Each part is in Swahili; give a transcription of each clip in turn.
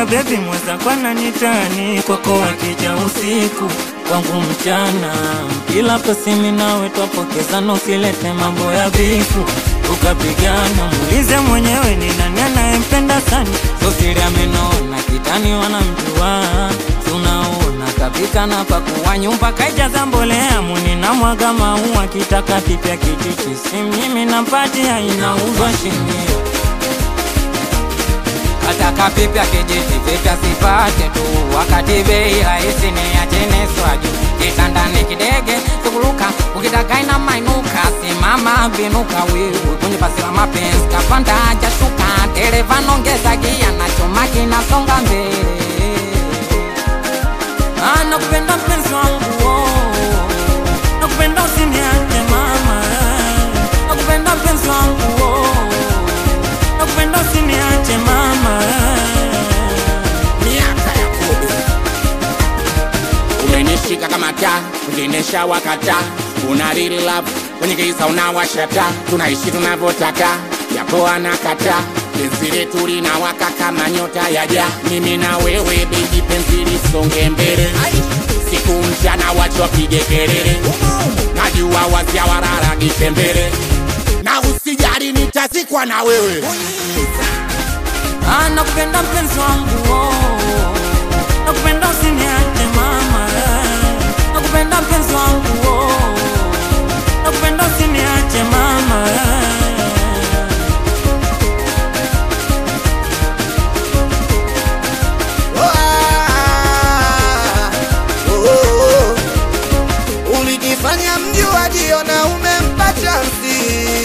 Oya baby mweza kwa nanitani, kwako wakija usiku kwangu mchana. Kila pasimi nawe twapokezana, usilete mambo ya bifu ukapigana. Muulize mwenyewe ni nani anayempenda sana. So siri amenona kitani wanamjua, tunaona kapika na pakuwa nyumba kaijaza mbolea. Muni na mwaga maua kitaka kipya kititi, si mimi nampatia inauzwa shilingi. Kataka pipya kijiti vipya sipate tu, wakati bei rahisi ni ya chini swaju. Kitandani kidege tukuruka, ukitaka ina mainuka. Simama binuka wewe kwenye basi la mapenzi, kapanda haja shuka. Dereva nongeza gia na chuma kinasonga mbele. Nakupenda mpenzi wangu, oh. Nakupenda usiniache mama. Nakupenda mpenzi wangu, oh. Nakupenda usiniache mama. Miaka ya kudu umenishika kama taa, ukinesha wakata. Una real love, kwenye giza unawashata. Tunaishi tunavyotaka, yapo anakata. Penzi letu linawaka kama nyota ya jaa. Mimi na wewe baby, penzi lisonge mbele. Siku mchana wacho wapige kelele, najua wazia wararagishe mbele. Na usijali nitazikwa na wewe. Nakupenda mpenzi wangu, oh. Nakupenda usiniache mama. Nakupenda mpenzi wangu, oh. Nakupenda usiniache mama. Ulijifanya mjuaji na umempa chansi.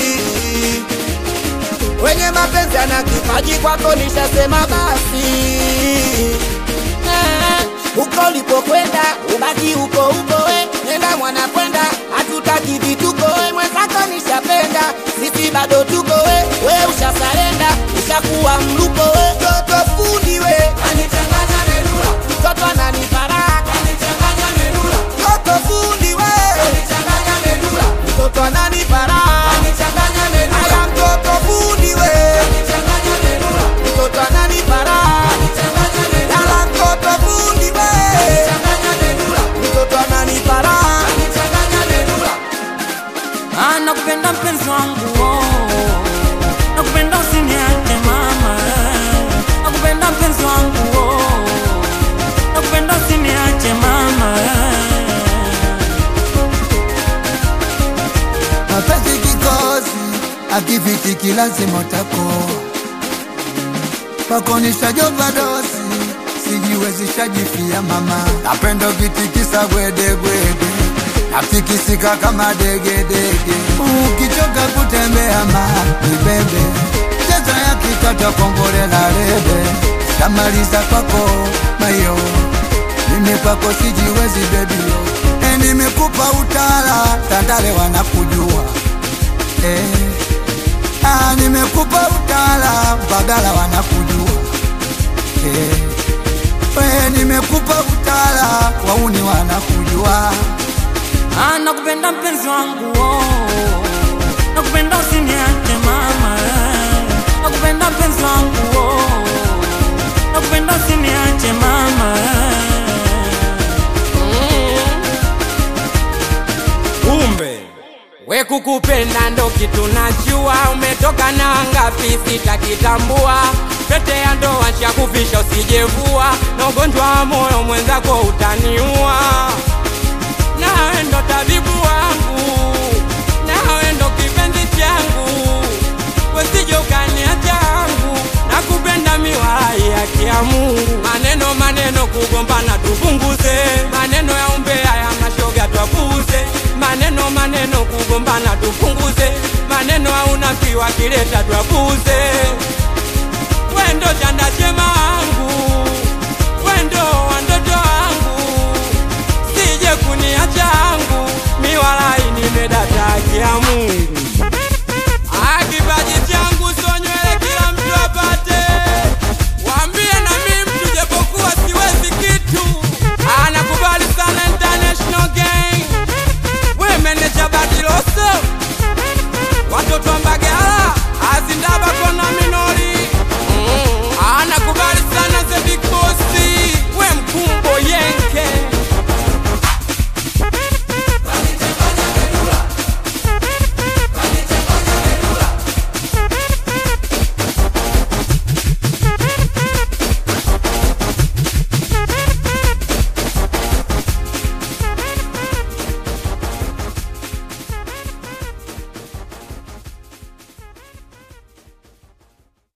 Wenye mapenzi ana kipaji, kwako nishasema basi. Uko ulipokwenda ubaki uko uko we. Nenda mwana kwenda, hatutaki vituko we. Mwenzako nishapenda, sisi bado tuko we. We ushasarenda, ushakuwa mluko we. Toto fundi we, anichanganya menula. Toto ananiparaka, anichanganya menula. Toto fundi we, anichanganya menula. Toto ananiparaka, anichanganya menula. Aya mtoto fundi we, anichanganya menula. Toto ananiparaka, anichanganya menula. Ala mtoto fundi we, anichanganya menula. Toto ananiparaka, anichanganya menula. Nakupenda mpenzi wangu, oh. Nakupenda usiniache mama. Nakupenda mpenzi wangu, oh. Nakupenda usiniache mama. Mapenzi kikosi, akifiki lazima utakoa. Pako nishajoba dosi, sijiwezi shajifia mama. Napenda ukitikisa gwede gwede, natikisika kama dege dege. Ukichoka kutembea ma nibebe, cheza ya kikata kongole la rebe. Shamaliza kwako mayo, mimi kwako sijiwezi baby yo. Nimekupa utala, Tandale wanakujua. Nimekupa utala, Bagala wanakujua. Nimekupa utala, wauni wanakujua. Nakupenda mpenzi wangu, oh. Nakupenda usiniache mama. Nakupenda mpenzi wangu, oh. Nakupenda usiniache mama. Umbe we kukupenda ndo kitu najua. Umetoka na ngapi sitakitambua. Pete ya ndoa nshakufisha usijevua. Na ugonjwa wa moyo mwenzako utaniua. Nawe ndo tabibu wangu, nawe ndo kipenzi changu. Wesije ukaniacha yangu, nakupenda miwai haki ya Mungu. Maneno maneno kugombana tupunguze, maneno ya umbea ya mashoga twapuze. Maneno maneno kugombana tupunguze, maneno ya unafiki wakileta twapuze. Wendo chanda chema wangu,